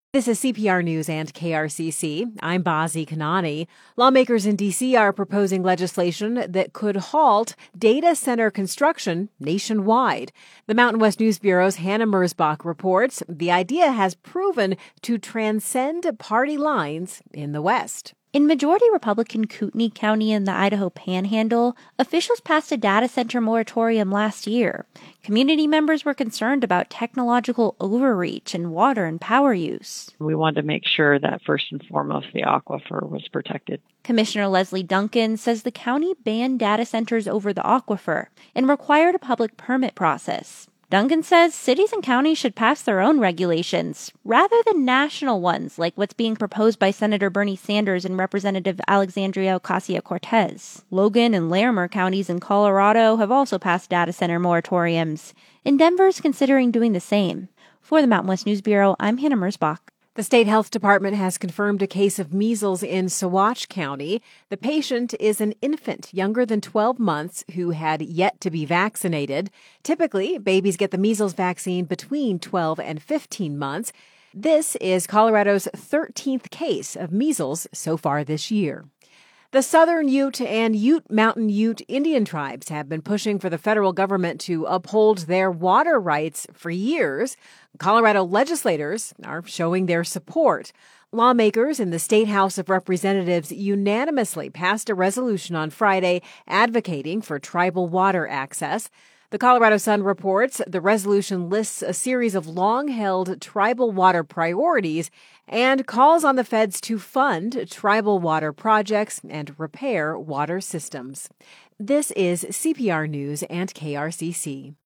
This is CPR News and KRCC. I'm Bazi Kanani. Lawmakers in D.C. are proposing legislation that could halt data center construction nationwide. The Mountain West News Bureau's Hannah Mersbach reports the idea has proven to transcend party lines in the West. In majority Republican Kootenai County in the Idaho Panhandle, officials passed a data center moratorium last year. Community members were concerned about technological overreach in water and power use. We wanted to make sure that first and foremost the aquifer was protected. Commissioner Leslie Duncan says the county banned data centers over the aquifer and required a public permit process. Duncan says cities and counties should pass their own regulations rather than national ones like what's being proposed by Senator Bernie Sanders and Representative Alexandria Ocasio-Cortez. Logan and Larimer counties in Colorado have also passed data center moratoriums, and Denver's considering doing the same. For the Mountain West News Bureau, I'm Hannah Mersbach. The state health department has confirmed a case of measles in Saguache County. The patient is an infant younger than 12 months who had yet to be vaccinated. Typically, babies get the measles vaccine between 12 and 15 months. This is Colorado's 13th case of measles so far this year. The Southern Ute and Ute Mountain Ute Indian tribes have been pushing for the federal government to uphold their water rights for years. Colorado legislators are showing their support. Lawmakers in the State House of Representatives unanimously passed a resolution on Friday advocating for tribal water access. The Colorado Sun reports the resolution lists a series of long-held tribal water priorities and calls on the feds to fund tribal water projects and repair water systems. This is CPR News and KRCC.